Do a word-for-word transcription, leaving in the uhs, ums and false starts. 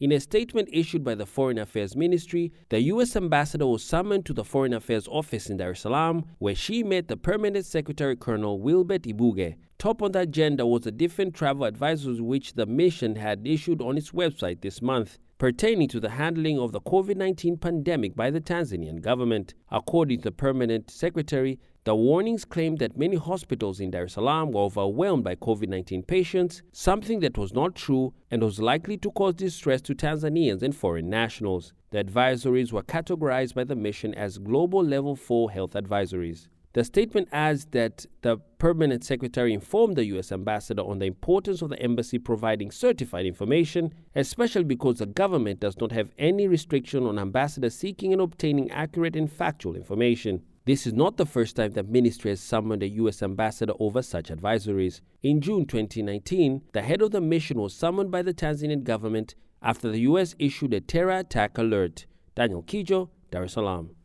In a statement issued by the Foreign Affairs Ministry, the U S ambassador was summoned to the Foreign Affairs office in Dar es Salaam, where she met the Permanent Secretary Colonel Wilbert Ibuge. Top on the agenda was the different travel advisories which the mission had issued on its website this month, pertaining to the handling of the COVID nineteen pandemic by the Tanzanian government. According to the Permanent Secretary, the warnings claimed that many hospitals in Dar es Salaam were overwhelmed by COVID nineteen patients, something that was not true and was likely to cause distress to Tanzanians and foreign nationals. The advisories were categorized by the mission as Global Level four Health Advisories. The statement adds that the Permanent Secretary informed the U S ambassador on the importance of the embassy providing certified information, especially because the government does not have any restriction on ambassadors seeking and obtaining accurate and factual information. This is not the first time the ministry has summoned a U S ambassador over such advisories. In June twenty nineteen, the head of the mission was summoned by the Tanzanian government after the U S issued a terror attack alert. Daniel Kijo, Dar es Salaam.